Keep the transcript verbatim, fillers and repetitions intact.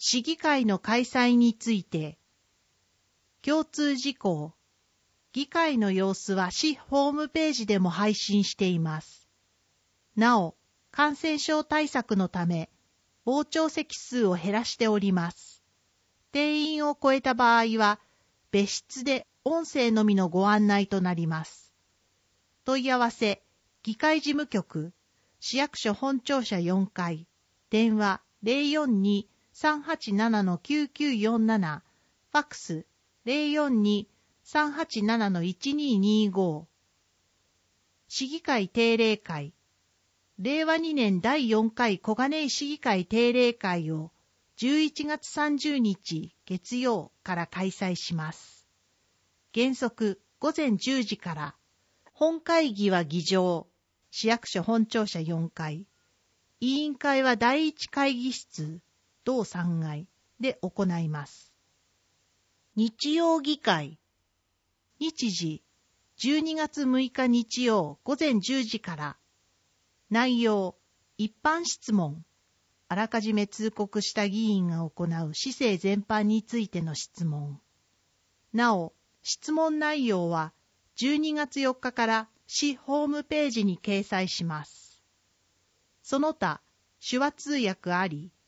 市議会の開催について、共通事項、議会の様子は市ホームページでも配信しています。なお、感染症対策のため、傍聴席数を減らしております。定員を超えた場合は、別室で音声のみのご案内となります。問い合わせ、議会事務局、市役所本庁舎よんかい、電話 ゼロよんに さんはちなな きゅうきゅうよんなな、ファックス ゼロよんに さんはちなな いちににご。市議会定例会、れいわにねんだいよんかい小金井市議会定例会をじゅういちがつさんじゅうにち月曜から開催します。原則ごぜんじゅうじから、本会議は議場、市役所本庁舎よんかい、委員会はだいいち会議室、同さんがいで行います。日曜議会、日時、じゅうにがつむいか日曜ごぜんじゅうじから、内容、一般質問、あらかじめ通告した議員が行う市政全般についての質問。なお、質問内容はじゅうにがつよっかから市ホームページに掲載します。その他、手話通訳あり、